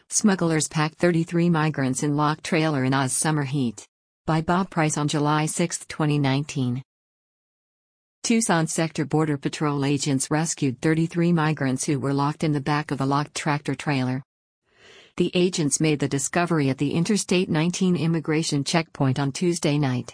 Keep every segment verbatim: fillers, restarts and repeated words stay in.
Smugglers packed thirty-three migrants in locked trailer in Oz summer heat. By Bob Price on July sixth, twenty nineteen. Tucson Sector Border Patrol agents rescued thirty-three migrants who were locked in the back of a locked tractor trailer. The agents made the discovery at the Interstate nineteen immigration checkpoint on Tuesday night.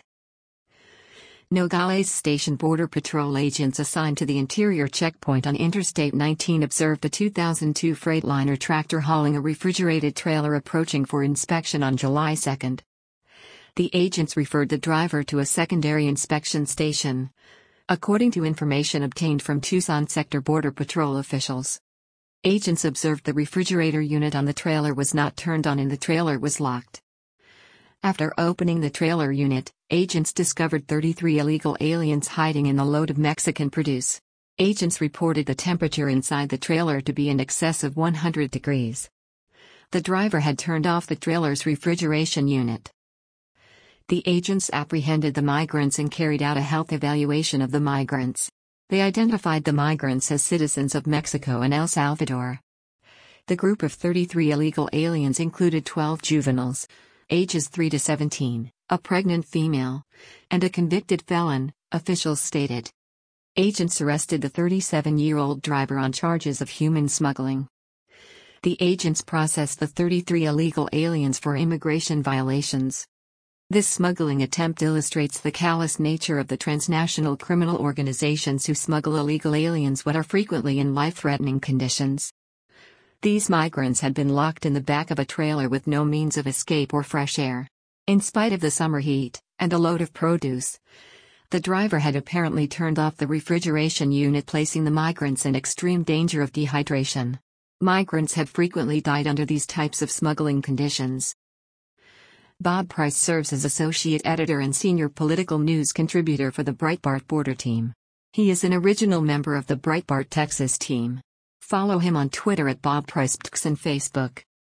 Nogales Station Border Patrol agents assigned to the interior checkpoint on Interstate nineteen observed a two thousand two Freightliner tractor hauling a refrigerated trailer approaching for inspection on July second. The agents referred the driver to a secondary inspection station, according to information obtained from Tucson Sector Border Patrol officials. Agents observed the refrigerator unit on the trailer was not turned on and the trailer was locked. After opening the trailer unit, agents discovered thirty-three illegal aliens hiding in the load of Mexican produce. Agents reported the temperature inside the trailer to be in excess of one hundred degrees. The driver had turned off the trailer's refrigeration unit. The agents apprehended the migrants and carried out a health evaluation of the migrants. They identified the migrants as citizens of Mexico and El Salvador. The group of thirty-three illegal aliens included twelve juveniles, ages three to seventeen, a pregnant female, and a convicted felon, officials stated. Agents arrested the thirty-seven-year-old driver on charges of human smuggling. The agents processed the thirty-three illegal aliens for immigration violations. This smuggling attempt illustrates the callous nature of the transnational criminal organizations who smuggle illegal aliens what are frequently in life-threatening conditions. These migrants had been locked in the back of a trailer with no means of escape or fresh air. In spite of the summer heat, and a load of produce, the driver had apparently turned off the refrigeration unit, placing the migrants in extreme danger of dehydration. Migrants have frequently died under these types of smuggling conditions. Bob Price serves as associate editor and senior political news contributor for the Breitbart Border Team. He is an original member of the Breitbart Texas team. Follow him on Twitter at Bob Price and Facebook.